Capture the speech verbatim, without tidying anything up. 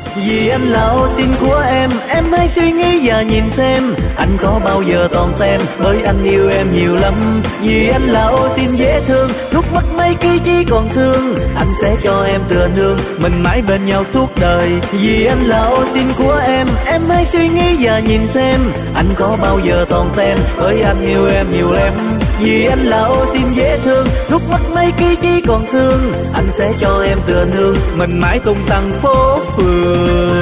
Vì anh là ô xin của em, em hãy suy nghĩ và nhìn xem anh có bao giờ toàn tem, bởi anh yêu em nhiều lắm. Vì anh là ô xin dễ thương, lúc mất mấy ký chỉ còn thương, anh sẽ cho em tựa nương, mình mãi bên nhau suốt đời. Vì anh là ô xin của em, em hãy suy nghĩ và nhìn xem anh có bao giờ toàn tem, bởi anh yêu em nhiều lắm. Vì anh là ô xin dễ thương, lúc mất mấy ký chỉ còn thương, anh sẽ cho em tựa nương, mình mãi tung tăng phố phường.